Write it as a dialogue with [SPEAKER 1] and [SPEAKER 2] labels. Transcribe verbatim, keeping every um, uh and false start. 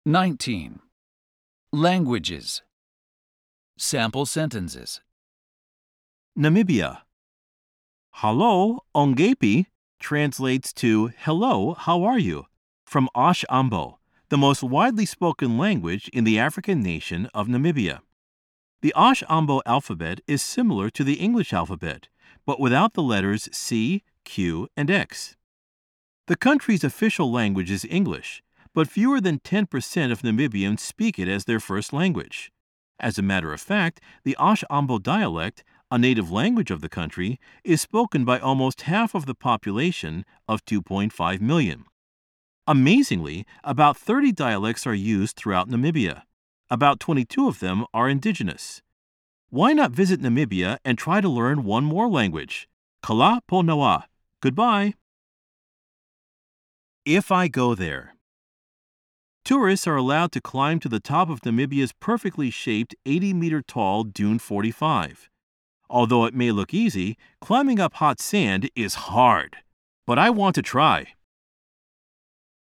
[SPEAKER 1] nineteen. Languages. Sample sentences.
[SPEAKER 2] Namibia. Hallo, Ongepi translates to Hello, how are you? From Osh Ambo, the most widely spoken language in the African nation of Namibia. The Osh Ambo alphabet is similar to the English alphabet, but without the letters C, Q, and X. The country's official language is English, but fewer than ten percent of Namibians speak it as their first language. As a matter of fact, the Osh Ambo dialect, a native language of the country, is spoken by almost half of the population of two point five million. Amazingly, about thirty dialects are used throughout Namibia. About twenty-two of them are indigenous. Why not visit Namibia and try to learn one more language? Kala po nawa. Goodbye. If I go there. Tourists are allowed to climb to the top of Namibia's perfectly shaped eighty-meter-tall Dune forty-five. Although it may look easy, climbing up hot sand is hard. But I want to try.